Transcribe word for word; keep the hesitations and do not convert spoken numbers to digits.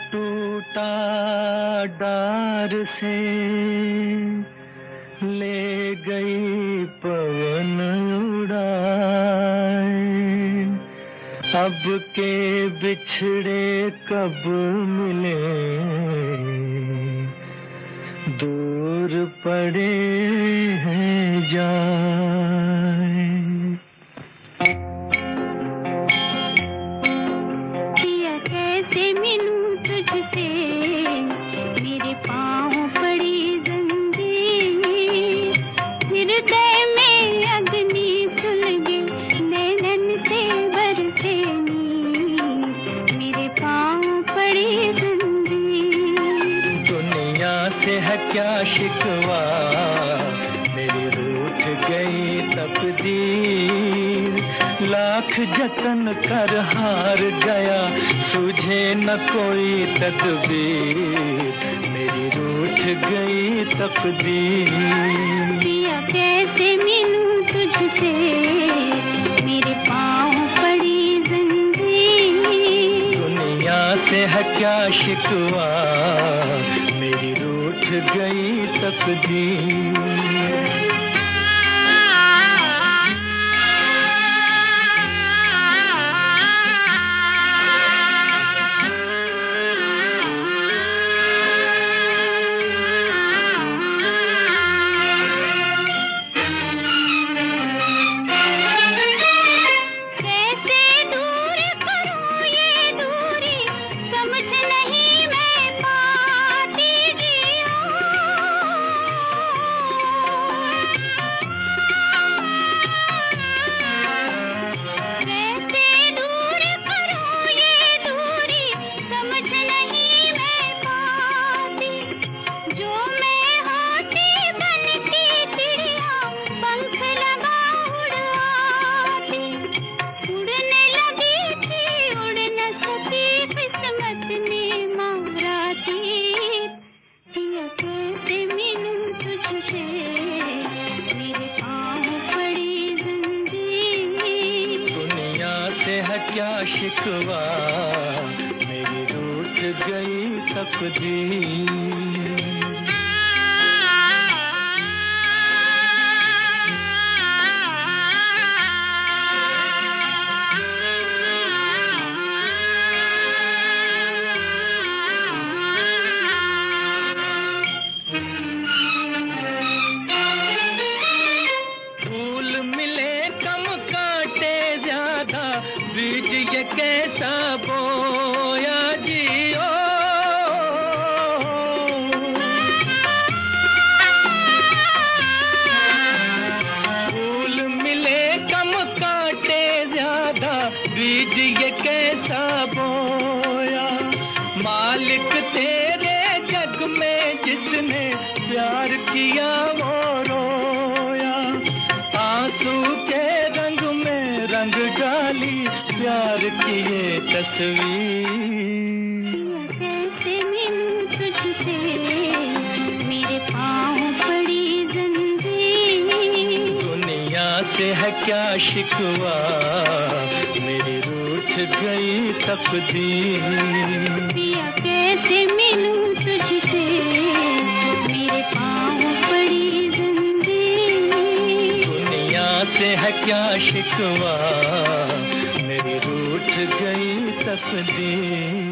टूटा डार से ले गई पवन उड़ाए, अब के बिछड़े कब मिले, दूर पड़े हैं जाए। पिया कैसे मिलूं तुझसे, मेरे पाँव पड़ी जंजीर, हृदय में अग्नि सुलगे, नैनन से बरसे नीर, मेरे पाँव पड़ी जंजीर। दुनिया से है क्या शिकवा, मेरी रूठ गई तकदीर, लाख जतन कर हार गया, सूझे न कोई तदबीर, मेरी रूठ गई तकदीर। पिया कैसे मिलूं तुझसे, मेरे पाँव पड़ी जंजीर। दुनिया से है क्या शिकवा, मेरी रूठ गई तकदीर। क्या शिकवा, मेरी रूठ गई तकदीर। फूल मिले कम काटे ज्यादा, बीज ये कैसा बोया जियो। फूल मिले कम काटे ज्यादा, बीज ये कैसा बोया। मालिक तेरे जग में जिसने प्यार किया वो रोया, आंसू के रंग में रंग डाली प्यार की ये तस्वीर। कैसे मिलूं तुझसे, मेरे पाँव पड़ी जंजीर। दुनिया से है क्या शिकवा, मेरी रूठ गई तकदीर। पिया कैसे मिलूं तुझसे, मेरे पाँव पड़ी जंजीर। दुनिया से है क्या शिकवा, मेरी रूठ गई तकदीर।